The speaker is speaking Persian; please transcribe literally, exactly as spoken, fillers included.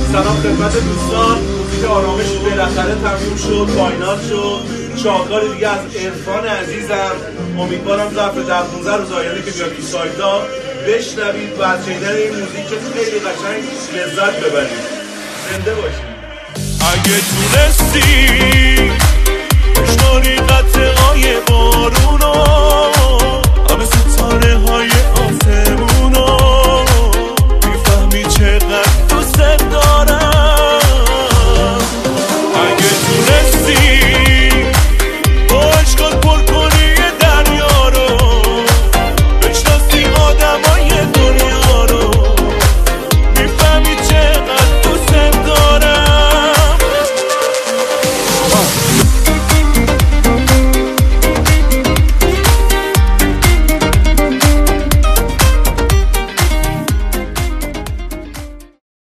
سلام خدمت دوستان. موزیک آرامش بالاخره تموم شد، فاینال شد. شاهکاری دیگه از عرفان عزیزم. امیدوارم ظرف ده پانزده روز آینده که بیاد تو سایت‌ها بشنوید و از شنیدن این موزیک خیلی قشنگ لذت ببرید. زنده باشید. اگه تونستی بشنوری قطعه‌های بارونو